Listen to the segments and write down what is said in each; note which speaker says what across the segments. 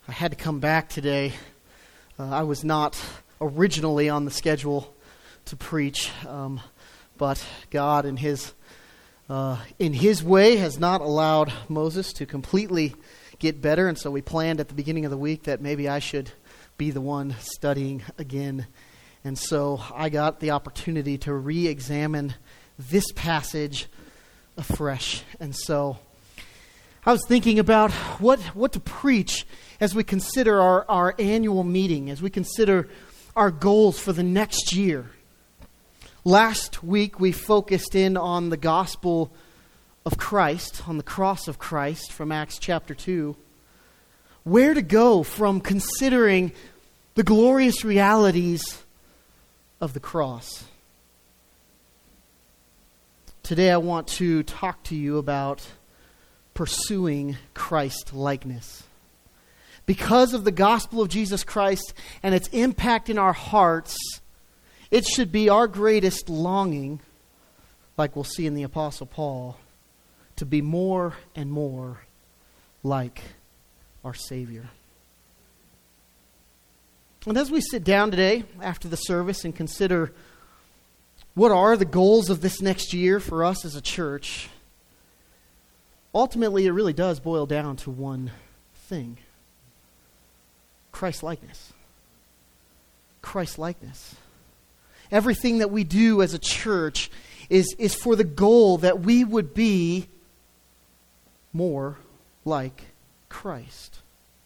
Speaker 1: I had to come back today. I was not originally on the schedule to preach, but God in His way has not allowed Moses to completely get better, and so we planned at the beginning of the week that maybe I should be the one studying again. And so I got the opportunity to re-examine this passage afresh. And so I was thinking about what to preach as we consider our annual meeting, as we consider our goals for the next year. Last week we focused in on the gospel of Christ, on the cross of Christ from Acts chapter 2. Where to go from considering the glorious realities of the cross. Today I want to talk to you about pursuing Christ-likeness. Because of the gospel of Jesus Christ and its impact in our hearts, it should be our greatest longing, like we'll see in the Apostle Paul, to be more and more like our Savior. And as we sit down today after the service and consider what are the goals of this next year for us as a church, ultimately it really does boil down to one thing. Christ-likeness. Christ-likeness. Everything that we do as a church is for the goal that we would be more like Christ.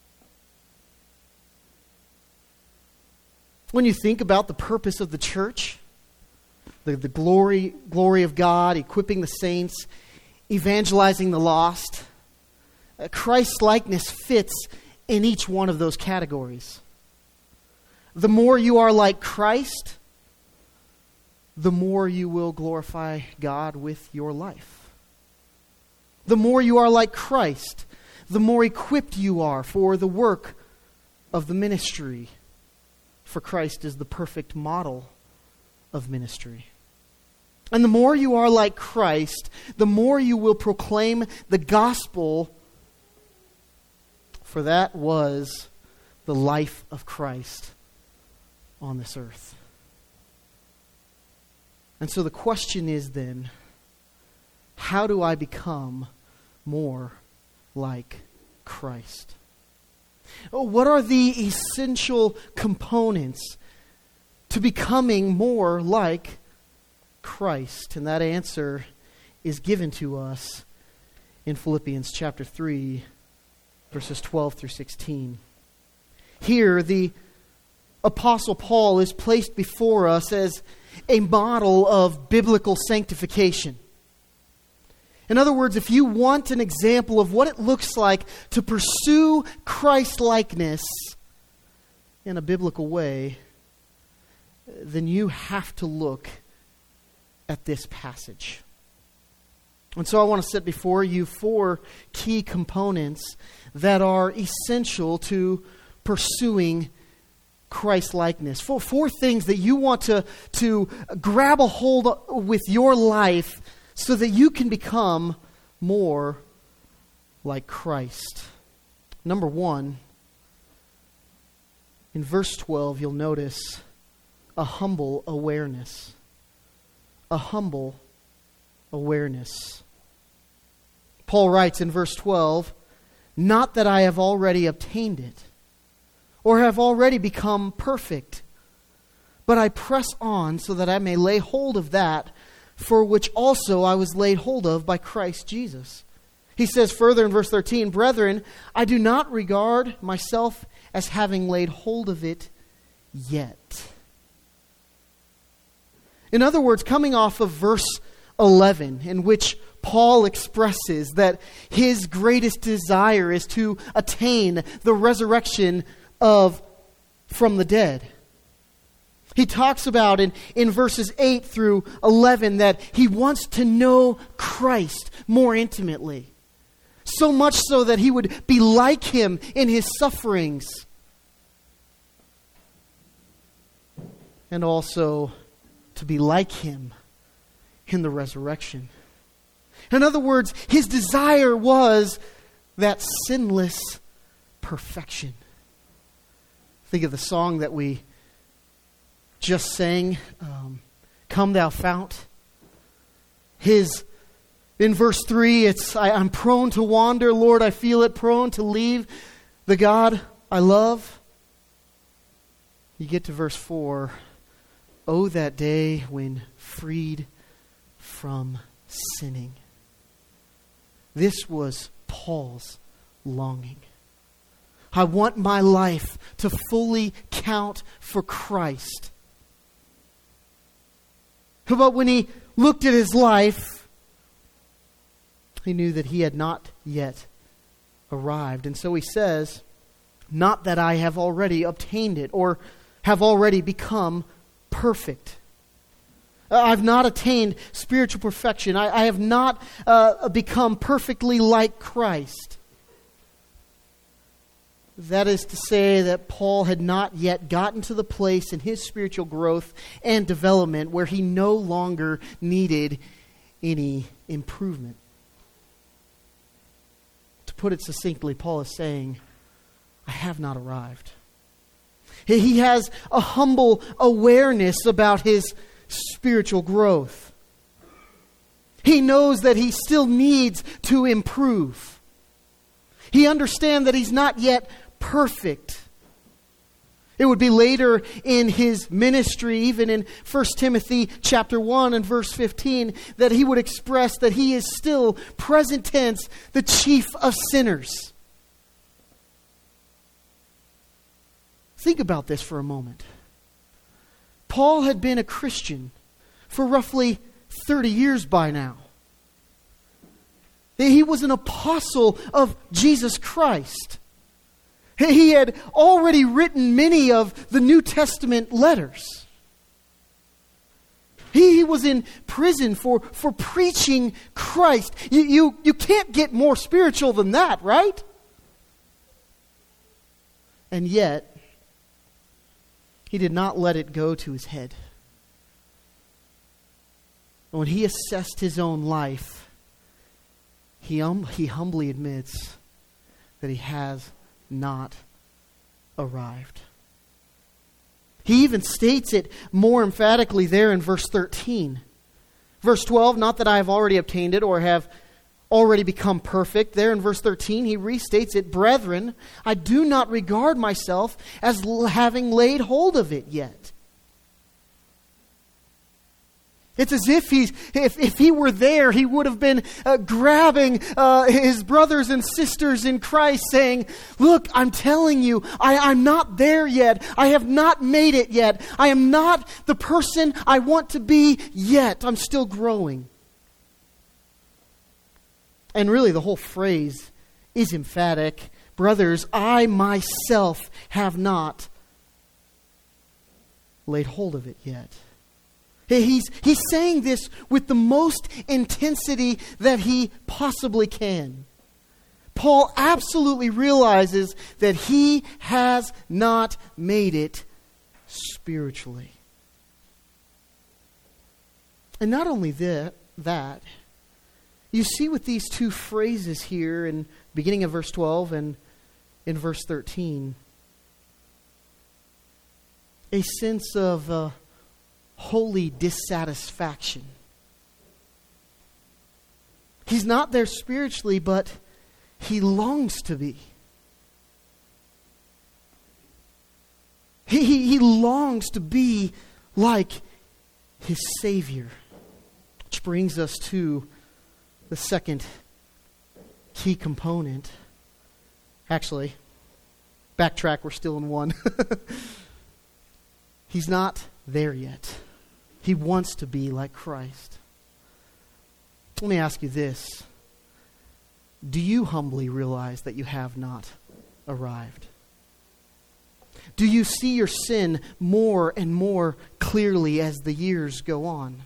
Speaker 1: When you think about the purpose of the church, the glory of God, equipping the saints, evangelizing the lost, Christ-likeness fits in each one of those categories. The more you are like Christ, the more you will glorify God with your life. The more you are like Christ, the more equipped you are for the work of the ministry. For Christ is the perfect model of ministry. And the more you are like Christ, the more you will proclaim the gospel. For that was the life of Christ on this earth. And so the question is then, how do I become more like Christ? What are the essential components to becoming more like Christ? And that answer is given to us in Philippians chapter 3, verses 12 through 16. Here, the Apostle Paul is placed before us as a model of biblical sanctification. In other words, if you want an example of what it looks like to pursue Christ-likeness in a biblical way, then you have to look at this passage. And so I want to set before you 4 key components that are essential to pursuing Christ-likeness. 4 things that you want to grab a hold with your life so that you can become more like Christ. Number 1, in verse 12, you'll notice a humble awareness. A humble awareness. Paul writes in verse 12, "Not that I have already obtained it, or have already become perfect, but I press on so that I may lay hold of that for which also I was laid hold of by Christ Jesus." He says further in verse 13, "Brethren, I do not regard myself as having laid hold of it yet." In other words, coming off of verse 11, in which Paul expresses that his greatest desire is to attain the resurrection from the dead. He talks about in verses 8 through 11 that he wants to know Christ more intimately. So much so that he would be like him in his sufferings. And also to be like him in the resurrection. In other words, his desire was that sinless perfection. Think of the song that we just sang, Come Thou Fount. In verse 3, I'm prone to wander, Lord, I feel it, prone to leave the God I love. You get to verse 4, oh, that day when freed from sinning. This was Paul's longing. I want my life to fully count for Christ. But when he looked at his life, he knew that he had not yet arrived. And so he says, not that I have already obtained it or have already become perfect. I've not attained spiritual perfection. I have not become perfectly like Christ. That is to say that Paul had not yet gotten to the place in his spiritual growth and development where he no longer needed any improvement. To put it succinctly, Paul is saying, I have not arrived. He has a humble awareness about his spiritual growth. He knows that he still needs to improve. He understands that he's not yet perfect. It would be later in his ministry, even in 1 Timothy chapter 1 and verse 15, that he would express that he is still, present tense, the chief of sinners. Think about this for a moment. Paul had been a Christian for roughly 30 years by now. He was an apostle of Jesus Christ. He had already written many of the New Testament letters. He was in prison for preaching Christ. You can't get more spiritual than that, right? And yet, he did not let it go to his head. When he assessed his own life, he humbly admits that he has not arrived. He even states it more emphatically there in verse 13. Verse 12, not that I have already obtained it or have already become perfect. There in verse 13, he restates it, brethren, I do not regard myself as having laid hold of it yet. It's as if if he were there, he would have been grabbing his brothers and sisters in Christ saying, look, I'm telling you, I'm not there yet. I have not made it yet. I am not the person I want to be yet. I'm still growing. And really the whole phrase is emphatic. Brothers, I myself have not laid hold of it yet. He's saying this with the most intensity that he possibly can. Paul absolutely realizes that he has not made it spiritually. And not only that, you see with these two phrases here in beginning of verse 12 and in verse 13, a sense of holy dissatisfaction. He's not there spiritually, but he longs to be. He longs to be like his Savior. Which brings us to the second key component. Actually, backtrack, we're still in one. He's not there yet. He wants to be like Christ. Let me ask you this. Do you humbly realize that you have not arrived? Do you see your sin more and more clearly as the years go on?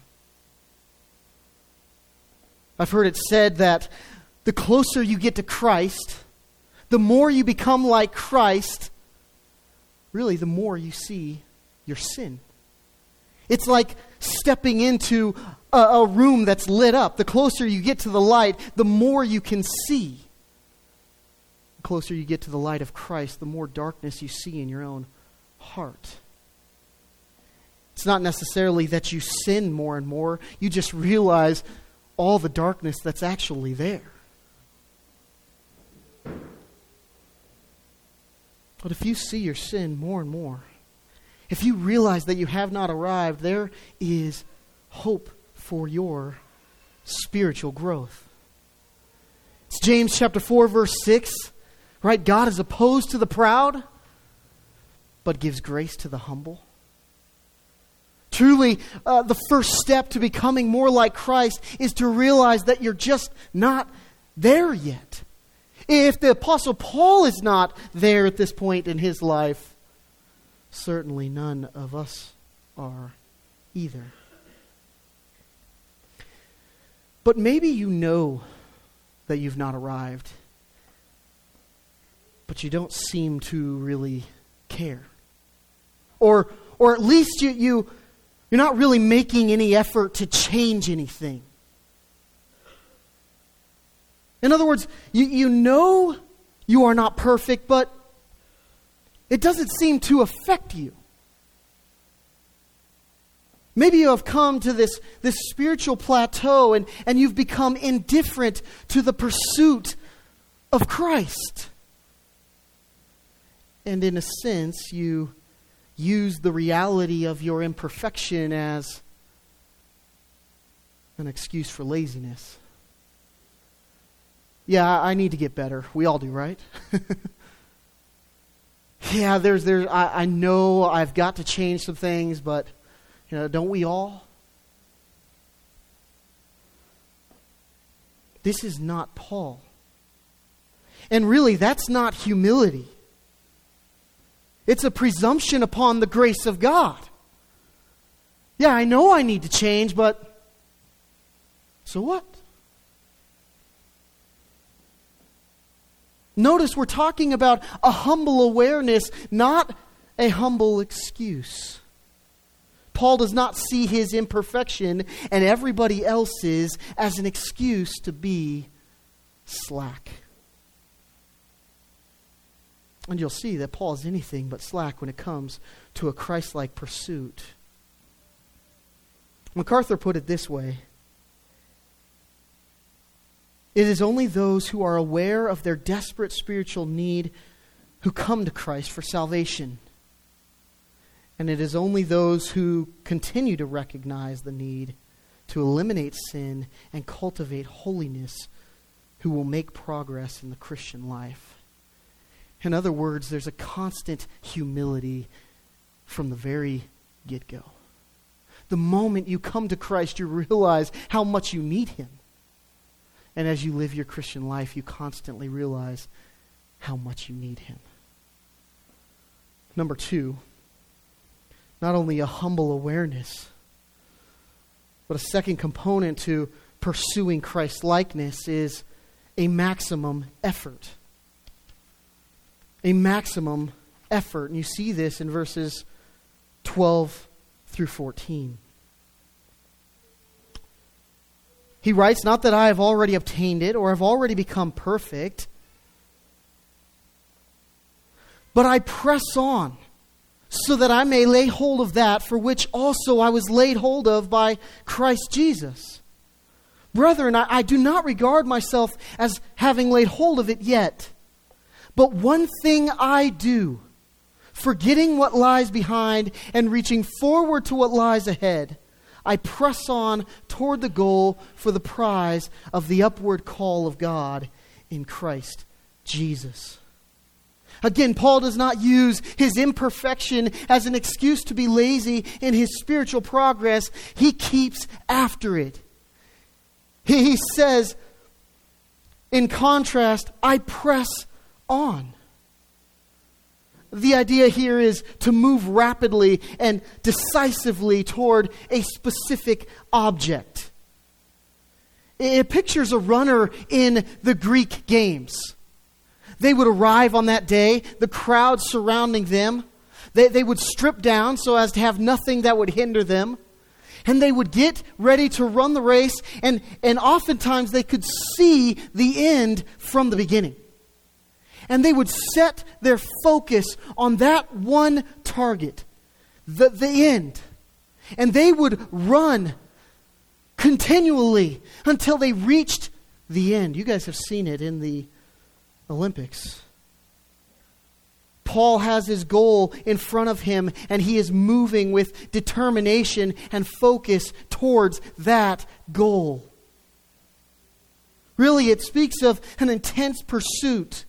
Speaker 1: I've heard it said that the closer you get to Christ, the more you become like Christ, really the more you see your sin. It's like stepping into a room that's lit up. The closer you get to the light, the more you can see. The closer you get to the light of Christ, the more darkness you see in your own heart. It's not necessarily that you sin more and more. You just realize all the darkness that's actually there. But if you see your sin more and more, if you realize that you have not arrived, there is hope for your spiritual growth. It's James chapter 4, verse 6, right? God is opposed to the proud, but gives grace to the humble. Truly, the first step to becoming more like Christ is to realize that you're just not there yet. If the Apostle Paul is not there at this point in his life, certainly none of us are either. But maybe you know that you've not arrived, but you don't seem to really care. Or at least you're not really making any effort to change anything. In other words, you know you are not perfect, but it doesn't seem to affect you. Maybe you have come to this spiritual plateau and you've become indifferent to the pursuit of Christ. And in a sense, you use the reality of your imperfection as an excuse for laziness. Yeah, I need to get better. We all do, right? Yeah, I know I've got to change some things, but don't we all? This is not Paul. And really, that's not humility. It's a presumption upon the grace of God. Yeah, I know I need to change, but so what? Notice we're talking about a humble awareness, not a humble excuse. Paul does not see his imperfection and everybody else's as an excuse to be slack. And you'll see that Paul is anything but slack when it comes to a Christ-like pursuit. MacArthur put it this way: it is only those who are aware of their desperate spiritual need who come to Christ for salvation. And it is only those who continue to recognize the need to eliminate sin and cultivate holiness who will make progress in the Christian life. In other words, there's a constant humility from the very get-go. The moment you come to Christ, you realize how much you need Him. And as you live your Christian life, you constantly realize how much you need Him. Number 2, not only a humble awareness, but a second component to pursuing Christ-likeness is a maximum effort. A maximum effort. And you see this in verses 12 through 14. He writes, "Not that I have already obtained it or have already become perfect, but I press on so that I may lay hold of that for which also I was laid hold of by Christ Jesus. Brethren, I do not regard myself as having laid hold of it yet. But one thing I do, forgetting what lies behind and reaching forward to what lies ahead, I press on toward the goal for the prize of the upward call of God in Christ Jesus." Again, Paul does not use his imperfection as an excuse to be lazy in his spiritual progress. He keeps after it. He says, in contrast, I press on. The idea here is to move rapidly and decisively toward a specific object. It pictures a runner in the Greek games. They would arrive on that day, the crowd surrounding them. They would strip down so as to have nothing that would hinder them. And they would get ready to run the race, and oftentimes they could see the end from the beginning. And they would set their focus on that one target, the end. And they would run continually until they reached the end. You guys have seen it in the Olympics. Paul has his goal in front of him, and he is moving with determination and focus towards that goal. Really, it speaks of an intense pursuit.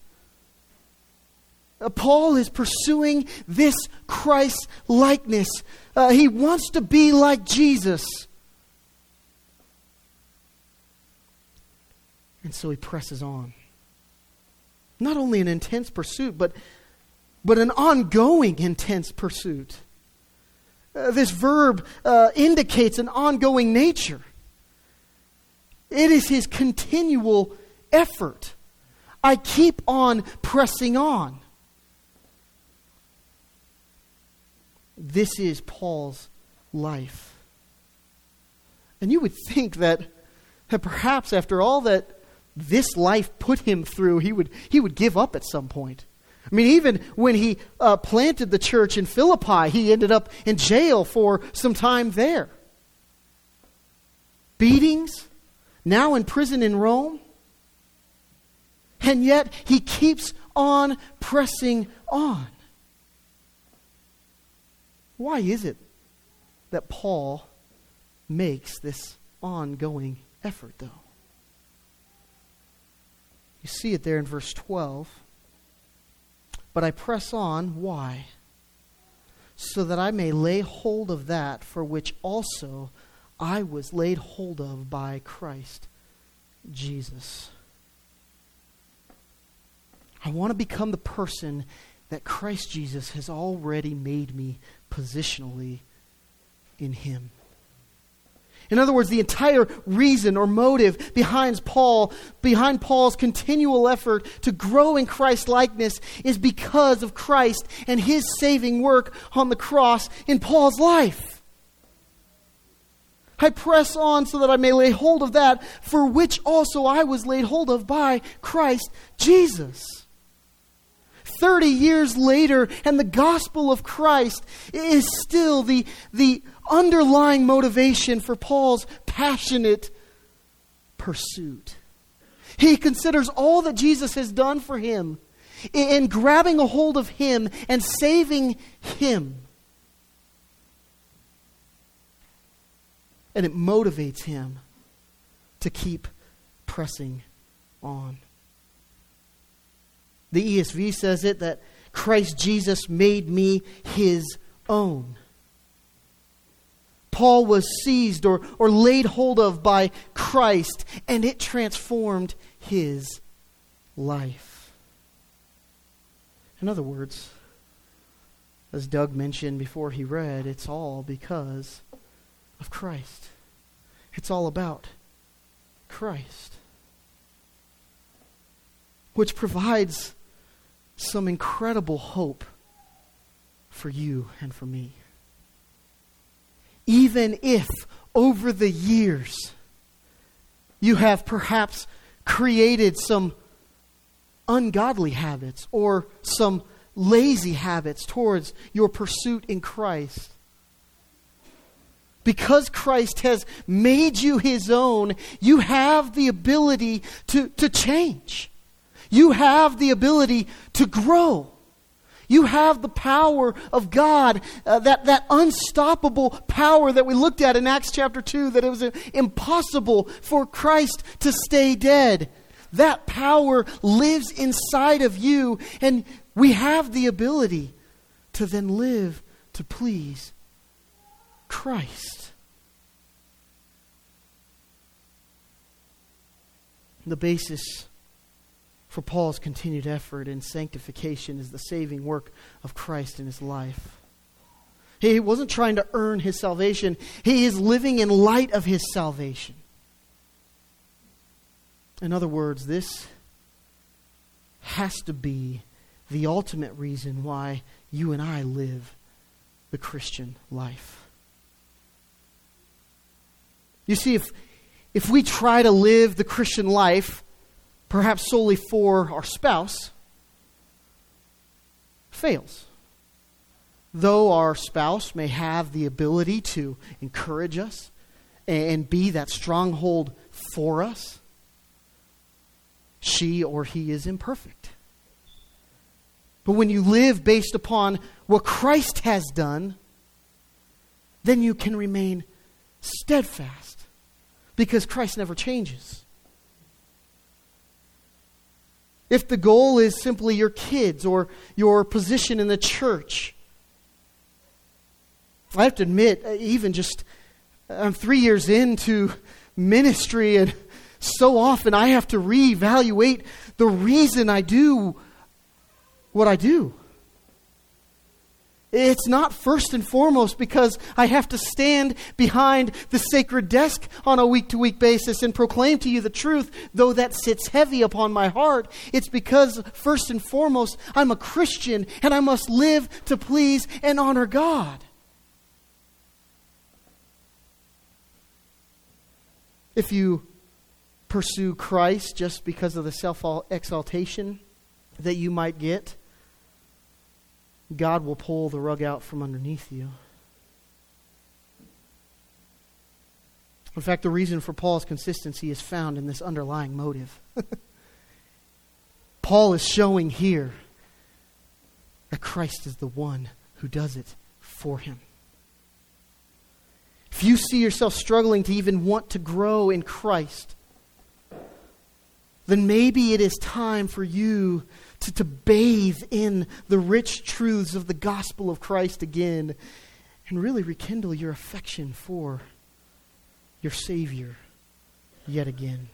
Speaker 1: Paul is pursuing this Christ likeness. He wants to be like Jesus. And so he presses on. Not only an intense pursuit, but an ongoing intense pursuit. This verb indicates an ongoing nature. It is his continual effort. I keep on pressing on. This is Paul's life. And you would think that perhaps after all that this life put him through, he would give up at some point. I mean, even when he planted the church in Philippi, he ended up in jail for some time there. Beatings, now in prison in Rome. And yet he keeps on pressing on. Why is it that Paul makes this ongoing effort, though? You see it there in verse 12. But I press on, why? So that I may lay hold of that for which also I was laid hold of by Christ Jesus. I want to become the person that Christ Jesus has already made me positionally in Him. In other words, the entire reason or motive behind Paul's continual effort to grow in Christ's likeness is because of Christ and His saving work on the cross in Paul's life. I press on so that I may lay hold of that for which also I was laid hold of by Christ Jesus. 30 years later, and the gospel of Christ is still the underlying motivation for Paul's passionate pursuit. He considers all that Jesus has done for him in grabbing a hold of Him and saving him. And it motivates him to keep pressing on. The ESV says it that Christ Jesus made me His own. Paul was seized or laid hold of by Christ, and it transformed his life. In other words, as Doug mentioned before he read, it's all because of Christ. It's all about Christ. Which provides some incredible hope for you and for me. Even if over the years you have perhaps created some ungodly habits or some lazy habits towards your pursuit in Christ, because Christ has made you His own, you have the ability to change. You have the ability to grow. You have the power of God, that unstoppable power that we looked at in Acts chapter 2, that it was impossible for Christ to stay dead. That power lives inside of you, and we have the ability to then live to please Christ. The basis for Paul's continued effort in sanctification is the saving work of Christ in his life. He wasn't trying to earn his salvation. He is living in light of his salvation. In other words, this has to be the ultimate reason why you and I live the Christian life. You see, if we try to live the Christian life perhaps solely for our spouse, fails. though our spouse may have the ability to encourage us and be that stronghold for us, she or he is imperfect. But when you live based upon what Christ has done, then you can remain steadfast because Christ never changes. If the goal is simply your kids or your position in the church, I have to admit, I'm 3 years into ministry, and so often I have to reevaluate the reason I do what I do. It's not first and foremost because I have to stand behind the sacred desk on a week-to-week basis and proclaim to you the truth, though that sits heavy upon my heart. It's because, first and foremost, I'm a Christian and I must live to please and honor God. If you pursue Christ just because of the self-exaltation that you might get, God will pull the rug out from underneath you. In fact, the reason for Paul's consistency is found in this underlying motive. Paul is showing here that Christ is the one who does it for him. If you see yourself struggling to even want to grow in Christ, then maybe it is time for you to bathe in the rich truths of the gospel of Christ again and really rekindle your affection for your Savior yet again.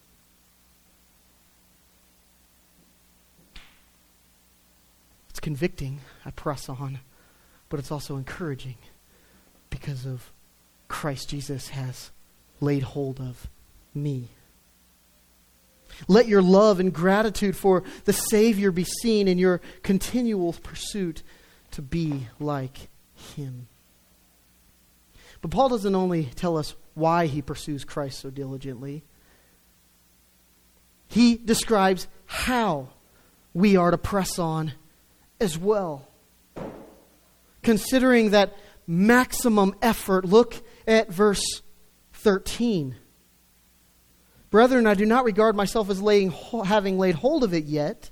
Speaker 1: It's convicting, I press on, but it's also encouraging because of Christ Jesus has laid hold of me. Let your love and gratitude for the Savior be seen in your continual pursuit to be like Him. But Paul doesn't only tell us why he pursues Christ so diligently. He describes how we are to press on as well. Considering that maximum effort, look at verse 13. Brethren, I do not regard myself as having laid hold of it yet.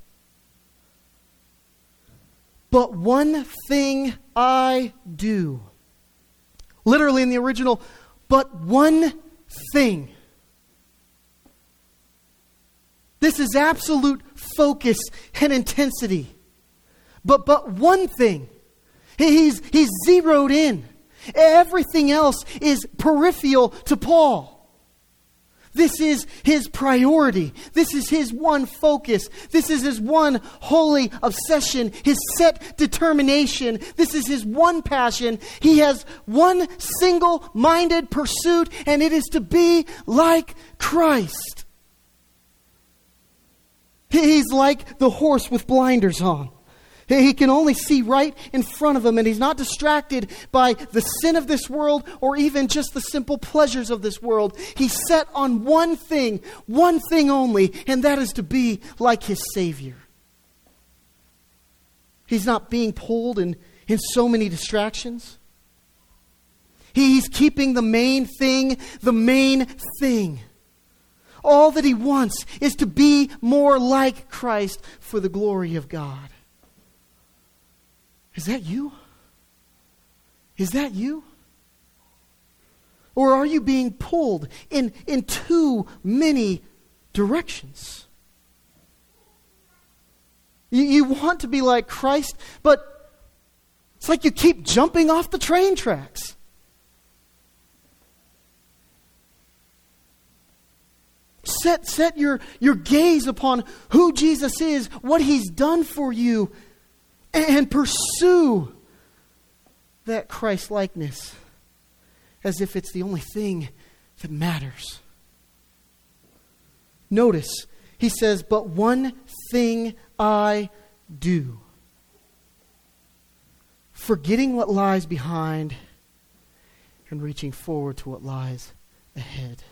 Speaker 1: But one thing I do. Literally in the original, but one thing. This is absolute focus and intensity. But one thing. He's zeroed in. Everything else is peripheral to Paul. This is his priority. This is his one focus. This is his one holy obsession, his set determination. This is his one passion. He has one single-minded pursuit, and it is to be like Christ. He's like the horse with blinders on. He can only see right in front of him, and he's not distracted by the sin of this world or even just the simple pleasures of this world. He's set on one thing only, and that is to be like his Savior. He's not being pulled in so many distractions. He's keeping the main thing. All that he wants is to be more like Christ for the glory of God. Is that you? Is that you? Or are you being pulled in too many directions? You want to be like Christ, but it's like you keep jumping off the train tracks. Set your gaze upon who Jesus is, what He's done for you, and pursue that Christ-likeness as if it's the only thing that matters. Notice, he says, but one thing I do. Forgetting what lies behind and reaching forward to what lies ahead.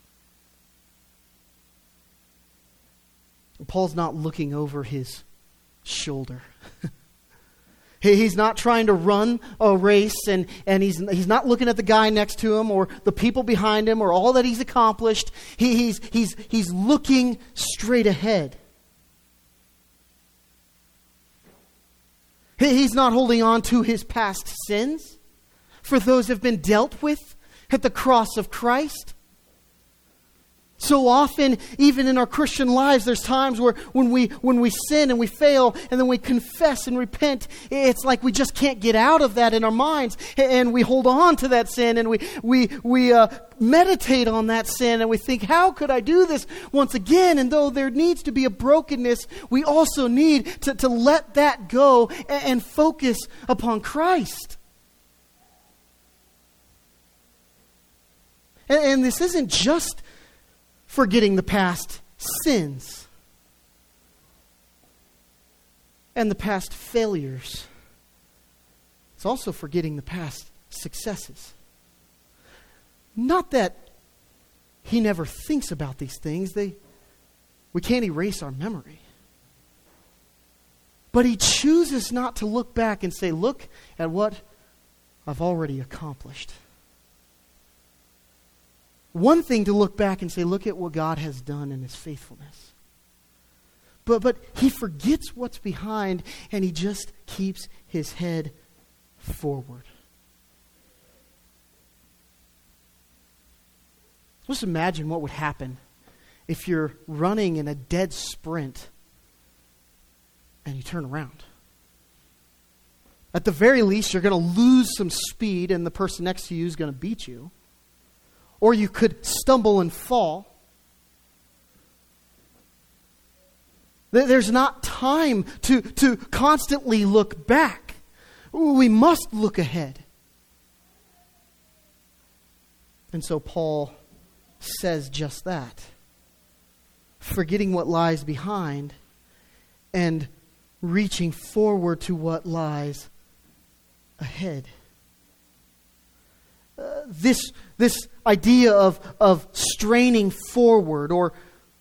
Speaker 1: Paul's not looking over his shoulder. He's not trying to run a race, and he's not looking at the guy next to him or the people behind him or all that he's accomplished. He's looking straight ahead. He's not holding on to his past sins, for those have been dealt with at the cross of Christ. So often, even in our Christian lives, there's times where when we sin and we fail and then we confess and repent, it's like we just can't get out of that in our minds, and we hold on to that sin, and we meditate on that sin, and we think, how could I do this once again? And though there needs to be a brokenness, we also need to let that go and focus upon Christ. And this isn't just forgetting the past sins and the past failures. It's also forgetting the past successes. Not that he never thinks about these things. We can't erase our memory. But he chooses not to look back and say, look at what I've already accomplished. One thing to look back and say, look at what God has done in his faithfulness. But he forgets what's behind, and he just keeps his head forward. Just imagine what would happen if you're running in a dead sprint and you turn around. At the very least, you're going to lose some speed, and the person next to you is going to beat you. Or you could stumble and fall. There's not time to constantly look back. We must look ahead. And so Paul says just that. Forgetting what lies behind and reaching forward to what lies ahead. This idea of straining forward or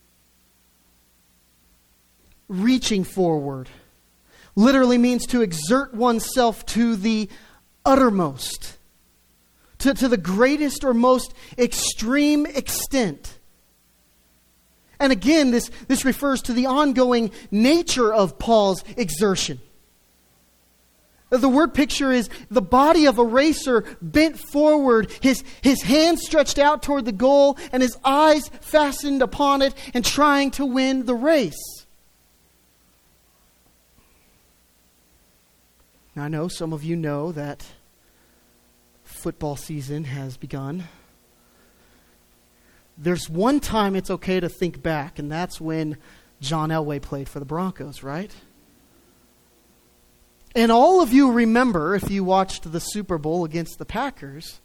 Speaker 1: reaching forward literally means to exert oneself to the uttermost, to the greatest or most extreme extent. And again, this refers to the ongoing nature of Paul's exertion. The word picture is the body of a racer bent forward, his hands stretched out toward the goal, and his eyes fastened upon it and trying to win the race. Now, I know some of you know that football season has begun. There's one time it's okay to think back, and that's when John Elway played for the Broncos, right? And all of you remember, if you watched the Super Bowl against the Packers,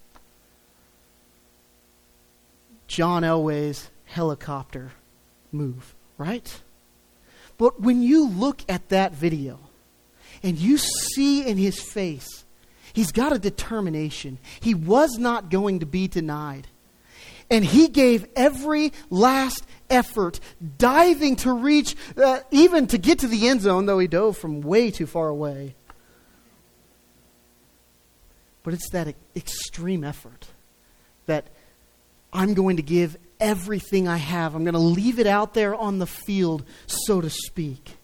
Speaker 1: John Elway's helicopter move, right? But when you look at that video and you see in his face, he's got a determination. He was not going to be denied. And he gave every last effort, diving to reach, even to get to the end zone, though he dove from way too far away. But it's that extreme effort that I'm going to give everything I have. I'm going to leave it out there on the field, so to speak.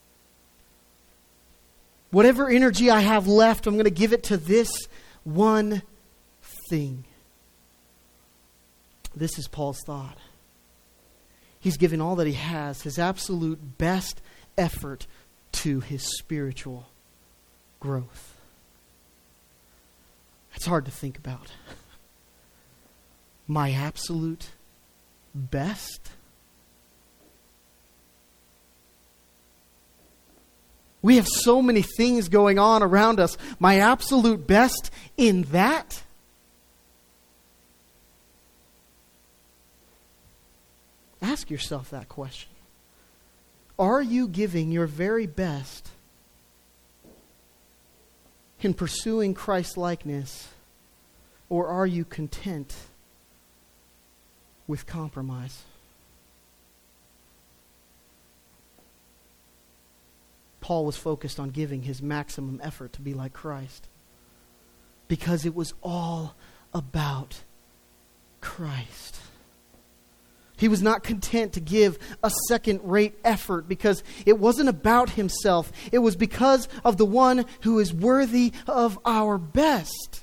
Speaker 1: Whatever energy I have left, I'm going to give it to this one thing. This is Paul's thought. He's given all that he has, his absolute best effort to his spiritual growth. It's hard to think about. My absolute best? We have so many things going on around us. My absolute best in that? Ask yourself that question. Are you giving your very best in pursuing Christ-likeness, or are you content with compromise? Paul was focused on giving his maximum effort to be like Christ. Because it was all about Christ. He was not content to give a second-rate effort because it wasn't about himself. It was because of the one who is worthy of our best.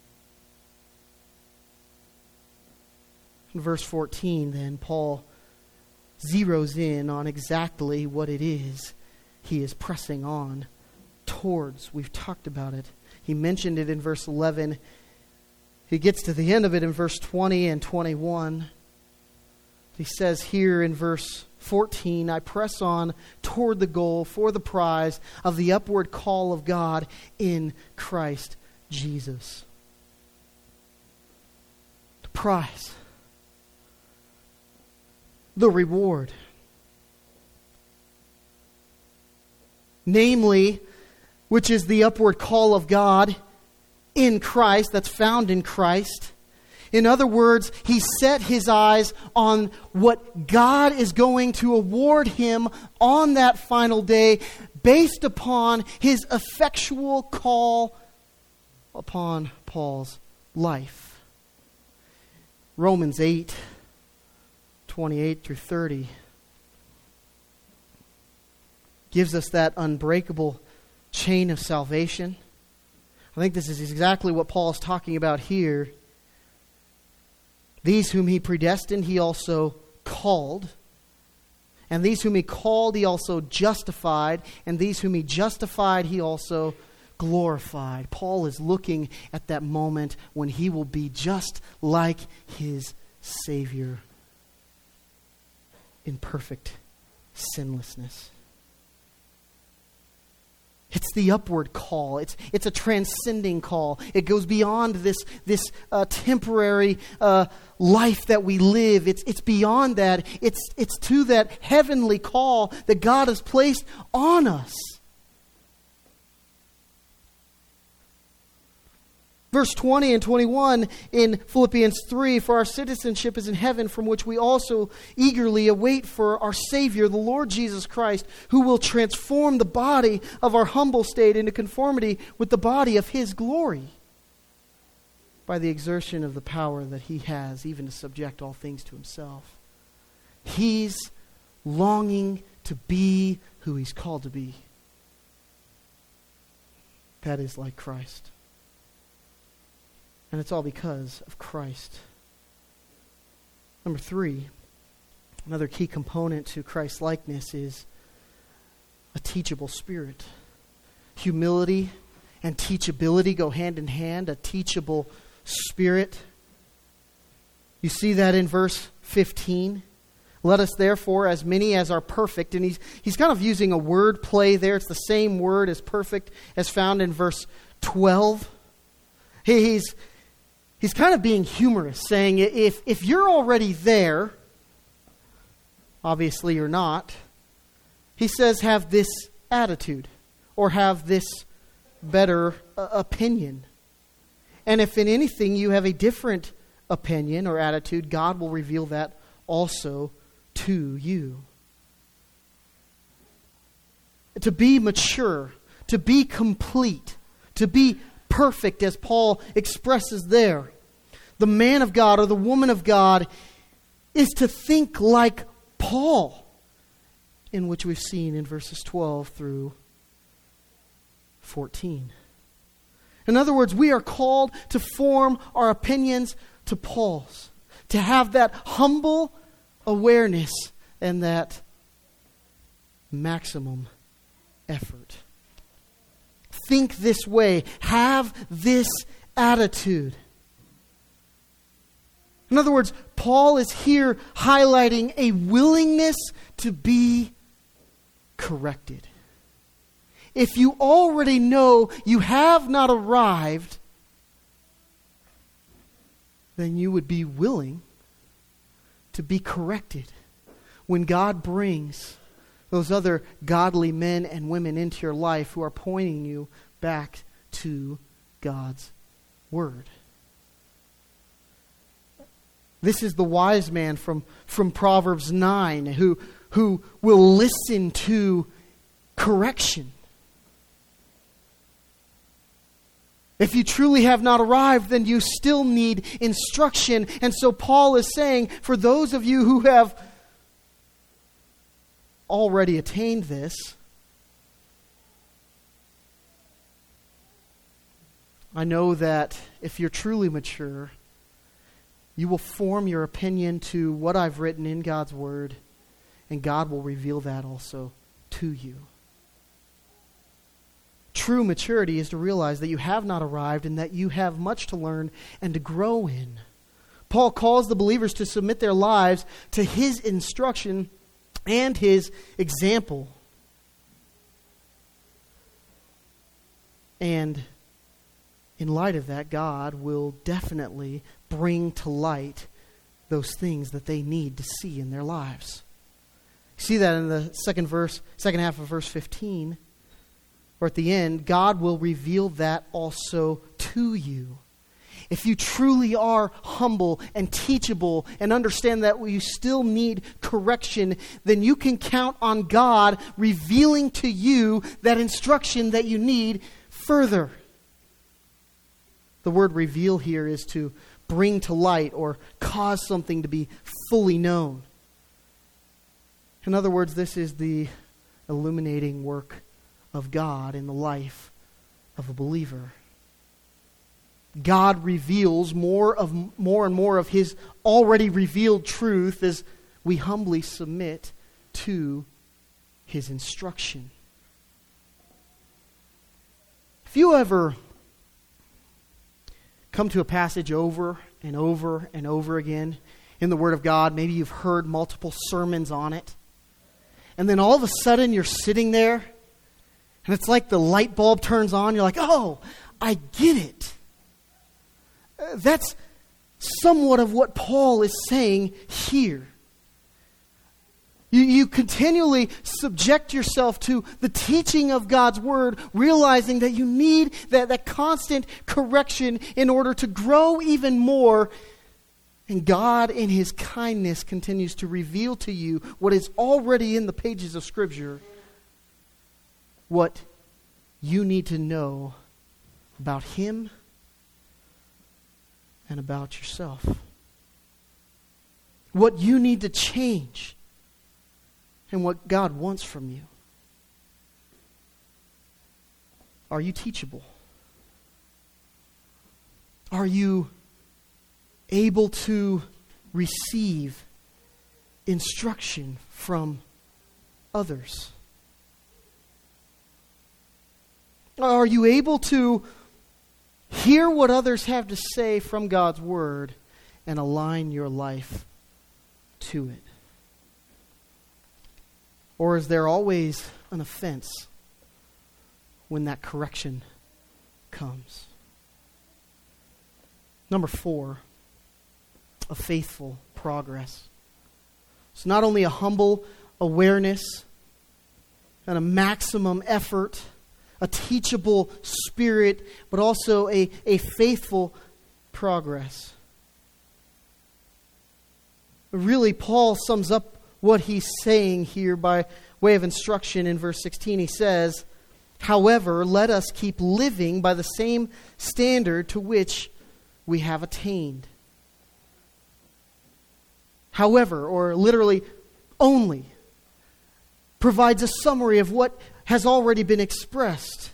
Speaker 1: In verse 14, then, Paul zeroes in on exactly what it is he is pressing on towards. We've talked about it. He mentioned it in verse 11. He gets to the end of it in verse 20 and 21. He says here in verse 14, I press on toward the goal for the prize of the upward call of God in Christ Jesus. The prize. The reward. Namely, which is the upward call of God in Christ, that's found in Christ. In other words, he set his eyes on what God is going to award him on that final day based upon his effectual call upon Paul's life. Romans 8, 28 through 30 gives us that unbreakable chain of salvation. I think this is exactly what Paul is talking about here. These whom he predestined, he also called. And these whom he called, he also justified. And these whom he justified, he also glorified. Paul is looking at that moment when he will be just like his Savior in perfect sinlessness. It's the upward call. It's a transcending call. It goes beyond this temporary life that we live. It's beyond that. It's to that heavenly call that God has placed on us. Verse 20 and 21 in Philippians 3, for our citizenship is in heaven, from which we also eagerly await for our Savior, the Lord Jesus Christ, who will transform the body of our humble state into conformity with the body of His glory, by the exertion of the power that He has, even to subject all things to Himself. He's longing to be who He's called to be. That is like Christ. And it's all because of Christ. Number 3, another key component to Christ's likeness is a teachable spirit. Humility and teachability go hand in hand, a teachable spirit. You see that in verse 15. Let us therefore, as many as are perfect, and he's kind of using a word play there. It's the same word as perfect as found in verse 12. He's kind of being humorous, saying if you're already there, obviously you're not, he says have this attitude or have this better opinion. And if in anything you have a different opinion or attitude, God will reveal that also to you. To be mature, to be complete, to be perfect, as Paul expresses there. The man of God or the woman of God is to think like Paul, in which we've seen in verses 12 through 14. In other words, we are called to form our opinions to Paul's, to have that humble awareness and that maximum effort. Think this way. Have this attitude. In other words, Paul is here highlighting a willingness to be corrected. If you already know you have not arrived, then you would be willing to be corrected when God brings those other godly men and women into your life who are pointing you back to God's Word. This is the wise man from Proverbs 9 who will listen to correction. If you truly have not arrived, then you still need instruction. And so Paul is saying, for those of you who have already attained this, I know that if you're truly mature, you will form your opinion to what I've written in God's Word, and God will reveal that also to you. True maturity is to realize that you have not arrived and that you have much to learn and to grow in. Paul calls the believers to submit their lives to his instruction and his example. And in light of that, God will definitely bring to light those things that they need to see in their lives. You see that in the second half of verse 15. Or at the end, God will reveal that also to you. If you truly are humble and teachable and understand that you still need correction, then you can count on God revealing to you that instruction that you need further. The word reveal here is to bring to light or cause something to be fully known. In other words, this is the illuminating work of God in the life of a believer. God reveals more and more of His already revealed truth as we humbly submit to His instruction. If you ever come to a passage over and over and over again in the Word of God, maybe you've heard multiple sermons on it, and then all of a sudden you're sitting there, and it's like the light bulb turns on. You're like, oh, I get it. That's somewhat of what Paul is saying here. You continually subject yourself to the teaching of God's Word, realizing that you need that constant correction in order to grow even more. And God, in His kindness, continues to reveal to you what is already in the pages of Scripture, what you need to know about Him and about yourself. What you need to change and what God wants from you. Are you teachable? Are you able to receive instruction from others? Are you able to hear what others have to say from God's Word and align your life to it? Or is there always an offense when that correction comes? Number 4, a faithful progress. It's not only a humble awareness and a maximum effort, a teachable spirit, but also a faithful progress. Really, Paul sums up what he's saying here by way of instruction in verse 16. He says, however, let us keep living by the same standard to which we have attained. However, or literally only, provides a summary of what has already been expressed.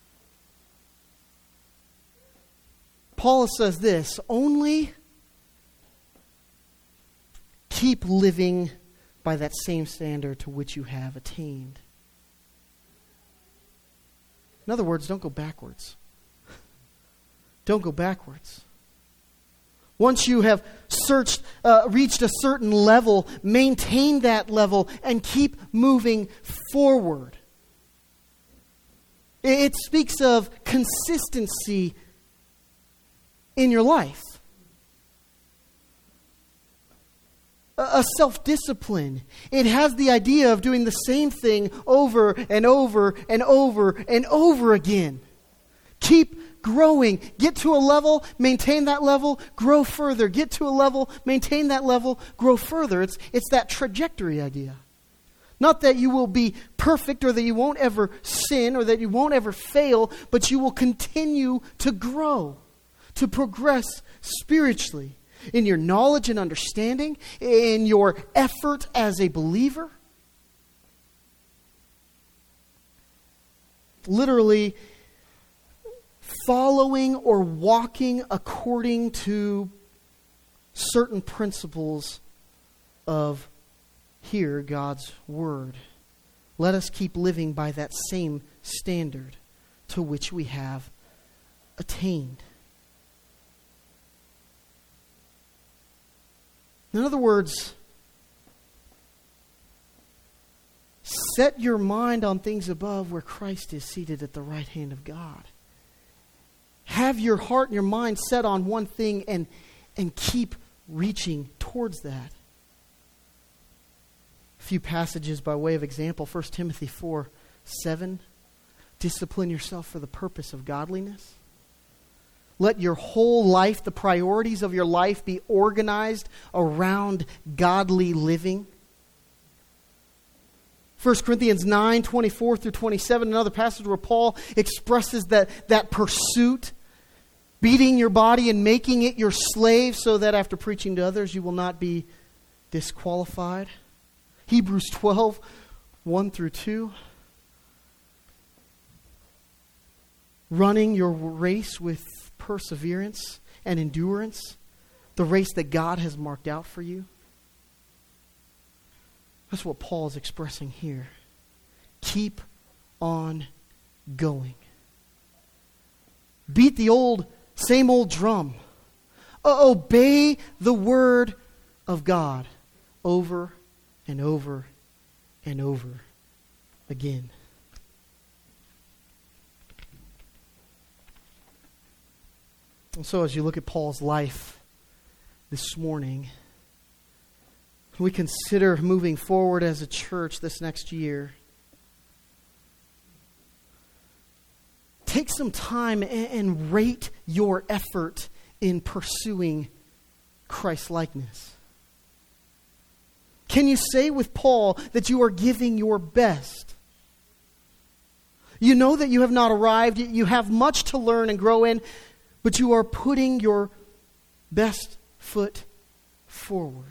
Speaker 1: Paul says this, only keep living by that same standard to which you have attained. In other words, don't go backwards. Don't go backwards. Once you have reached a certain level, maintain that level and keep moving forward. It speaks of consistency in your life. A self-discipline. It has the idea of doing the same thing over and over and over and over again. Keep growing. Get to a level, maintain that level, grow further. Get to a level, maintain that level, grow further. It's that trajectory idea. Not that you will be perfect or that you won't ever sin or that you won't ever fail, but you will continue to grow, to progress spiritually in your knowledge and understanding, in your effort as a believer. Literally, following or walking according to certain principles of hear God's word. Let us keep living by that same standard to which we have attained. In other words, set your mind on things above where Christ is seated at the right hand of God. Have your heart and your mind set on one thing and keep reaching towards that. A few passages by way of example. 1 Timothy 4:7. Discipline yourself for the purpose of godliness. Let your whole life, the priorities of your life, be organized around godly living. 1 Corinthians 9:24-27, another passage where Paul expresses that pursuit, beating your body and making it your slave so that after preaching to others you will not be disqualified. Hebrews 12:1-2. Running your race with perseverance and endurance, the race that God has marked out for you. That's what Paul is expressing here. Keep on going. Beat the same old drum. Obey the word of God over and over and over again. And so as you look at Paul's life this morning, we consider moving forward as a church this next year. Take some time and rate your effort in pursuing Christ-likeness. Can you say with Paul that you are giving your best? You know that you have not arrived. You have much to learn and grow in, but you are putting your best foot forward.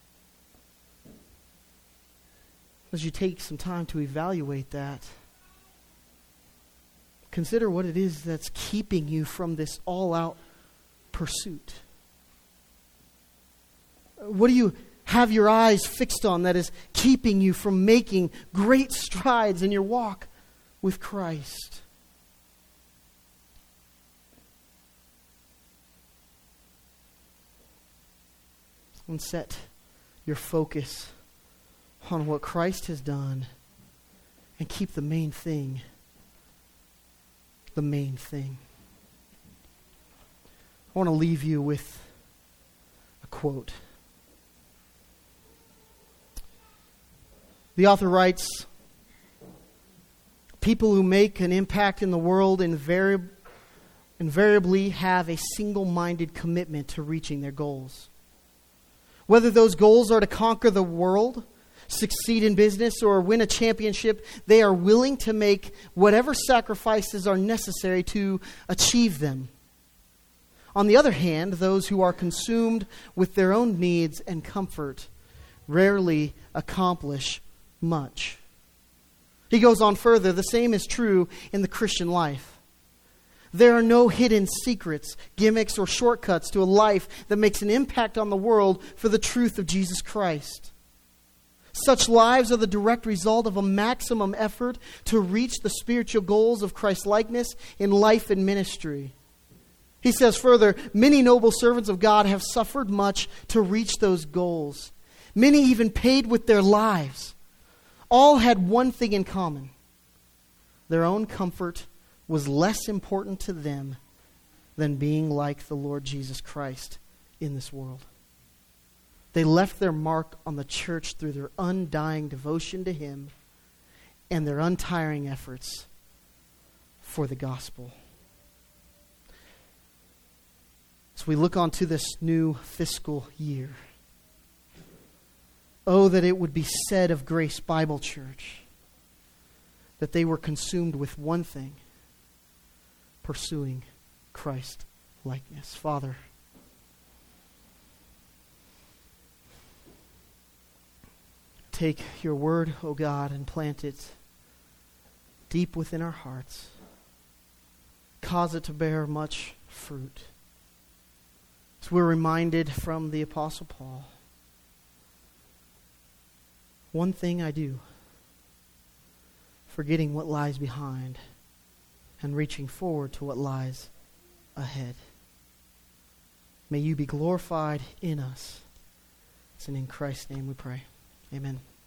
Speaker 1: As you take some time to evaluate that, consider what it is that's keeping you from this all-out pursuit. What do you have your eyes fixed on that is keeping you from making great strides in your walk with Christ? And set your focus on what Christ has done and keep the main thing the main thing. I want to leave you with a quote. The author writes, "People who make an impact in the world invariably have a single-minded commitment to reaching their goals. Whether those goals are to conquer the world, succeed in business, or win a championship, they are willing to make whatever sacrifices are necessary to achieve them. On the other hand, those who are consumed with their own needs and comfort rarely accomplish much." He goes on further, the same is true in the Christian life. There are no hidden secrets, gimmicks, or shortcuts to a life that makes an impact on the world for the truth of Jesus Christ. Such lives are the direct result of a maximum effort to reach the spiritual goals of Christ-likeness in life and ministry. He says further, "Many noble servants of God have suffered much to reach those goals. Many even paid with their lives. All had one thing in common. Their own comfort was less important to them than being like the Lord Jesus Christ in this world. They left their mark on the church through their undying devotion to Him and their untiring efforts for the gospel." As we look onto this new fiscal year, Oh, that it would be said of Grace Bible Church that they were consumed with one thing: pursuing Christ likeness. Father, take your word, O God, and plant it deep within our hearts. Cause it to bear much fruit. As we're reminded from the Apostle Paul, one thing I do, forgetting what lies behind and reaching forward to what lies ahead. May you be glorified in us. It's in Christ's name we pray. Amen.